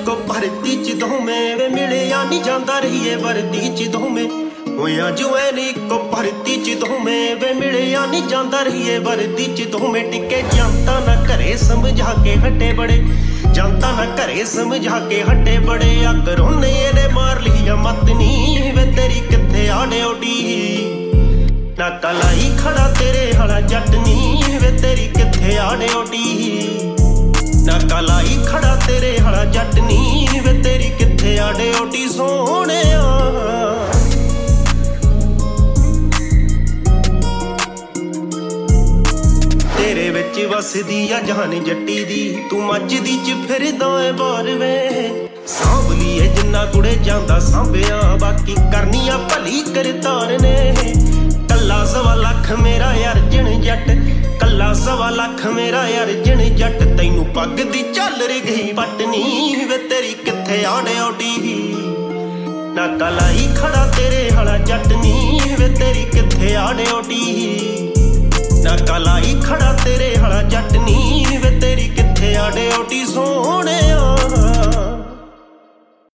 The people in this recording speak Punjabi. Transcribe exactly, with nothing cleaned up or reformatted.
ਇੱਕੋ ਭਰਤੀ ਚ ਦੋਵੇਂ ਵੇ ਮਿਲਿਆ ਨਹੀਂ ਜਾਂਦਾ ਰਹੀਏ ਵਰਦੀ ਚ ਦੋਵੇਂ ਹੋਇਆ ਜੋ ਐ ਨੀ ਇੱਕੋ ਭਰਤੀ ਚ ਦੋਵੇਂ ਵੇ ਮਿਲਿਆ ਨਹੀਂ ਜਾਂਦਾ ਰਹੀਏ ਵਰਦੀ ਚ ਦੋਵੇਂ ਟਿੱਕੇ ਜਨਤਾ ਨਾ ਘਰੇ ਸਮਝਾ ਕੇ ਹਟੇ ਬੜੇ ਜਨਤਾ ਨਾ ਘਰੇ ਸਮਝਾ ਕੇ ਹਟੇ ਬੜੇ ਆ ਕਰੋਨੇ ਇਹਨੇ ਮਾਰ ਲਈ ਆ ਮਤ ਨੀ ਵੇ ਤੇਰੀ ਕਿੱਥੇ ਆ ਡਿਊਟੀ ਨਾ ਕਲਾਈ ਖੜਾ ਤੇਰੇ ਹਲਾ ਜੱਟ ਨੀ ਵੇ ਤੇਰੀ ਕਿੱਥੇ ਆ ਡਿਊਟੀ ਨਾ ਕਲਾਈ ਖੜਾ ਤੇਰੇ ਹਲਾ ਜੱਟ ਨੀ ਵੇ ਤੇਰੀ ਕਿੱਥੇ ਆ ਡਿਊਟੀ ਸੋਹਣਿਆ ਤੇਰੇ ਵਿੱਚ ਵਸਦੀ ਆ ਜਾਨ ਜੱਟੀ ਦੀ ਤੂੰ ਮੱਝਦੀ ਚ ਫਿਰਦਾ ਏ ਬਾਰ ਵੇ ਸਾਂਭ ਲਈਏ ਜਿੰਨਾ ਕੁੜੇ ਜਾਂਦਾ ਸਾਂਭਿਆ ਬਾਕੀ ਕਰਨੀਆਂ ਭਲੀ ਕਰਤਾਰ ਨੇ ਕੱਲਾ ਸਵਾ ਲੱਖ ਮੇਰਾ ਅਰਜਨ ਜੱਟ ਕੱਲਾ ਸਵਾ ਲੱਖ ਮੇਰਾ ਅਰਜਨ ਜੱਟ ਤੈਨੂੰ ਪੱਗ ਦੀ ਝੱਲ ਗਈ ਪਟਨੀ ਵੇ ਤੇਰੀ ਕਿੱਥੇ ਆ ਡਿਊਟੀ ਨਾ ਕਲਾਈ ਖੜਾ ਤੇਰੇ ਹਲਾ ਜੱਟ ਨੀ ਵੇ ਤੇਰੀ ਕਿੱਥੇ ਆ ਡਿਊਟੀ ਨਾ ਕਲਾਈ ਖੜਾ ਤੇਰੇ ਹਲਾ ਜੱਟ ਨੀ ਵੇ ਤੇਰੀ ਕਿੱਥੇ ਆ ਡਿਊਟੀ ਸੋਹਣਿਆ